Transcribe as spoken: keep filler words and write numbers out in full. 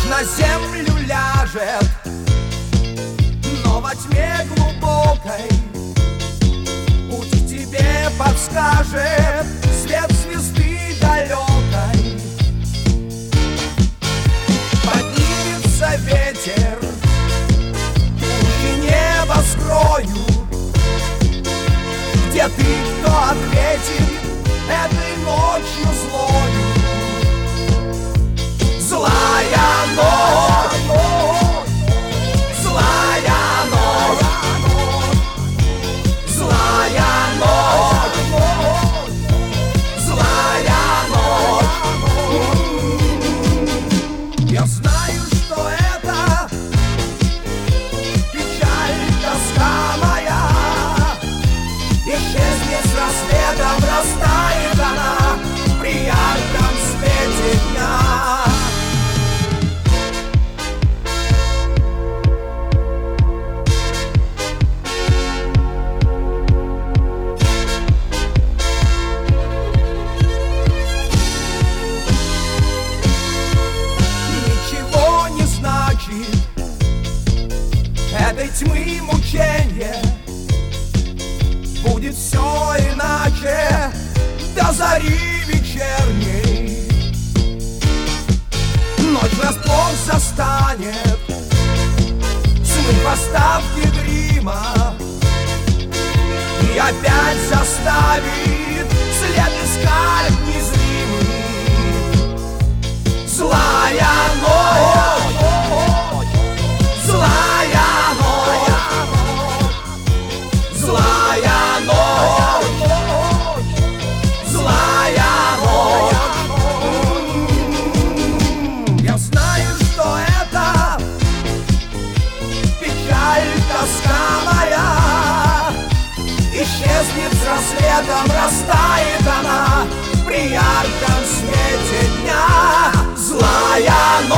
на землю ляжет, но во тьме глубокой путь к тебе подскажет свет звезды далекой. Поднимется ветер, и небо скрою, где ты, кто ответит этой ночью злою. Злая ночь, злая ночь, злая ночь, злая ночь. Я знаю, что это печаль, тоска моя, исчезнет с рассветом, растает она при ярком свете дня. Этой тьмы мученье будет все иначе до зари вечерней. Ночь врасплох застанет, смыв остатки грима, и опять заставит след искать незримый. Злая ночь, злая ночь, злая ночь, злая ночь. Я знаю, что это печаль, тоска моя, исчезнет с рассветом, растает она при ярком свете дня. Злая ночь.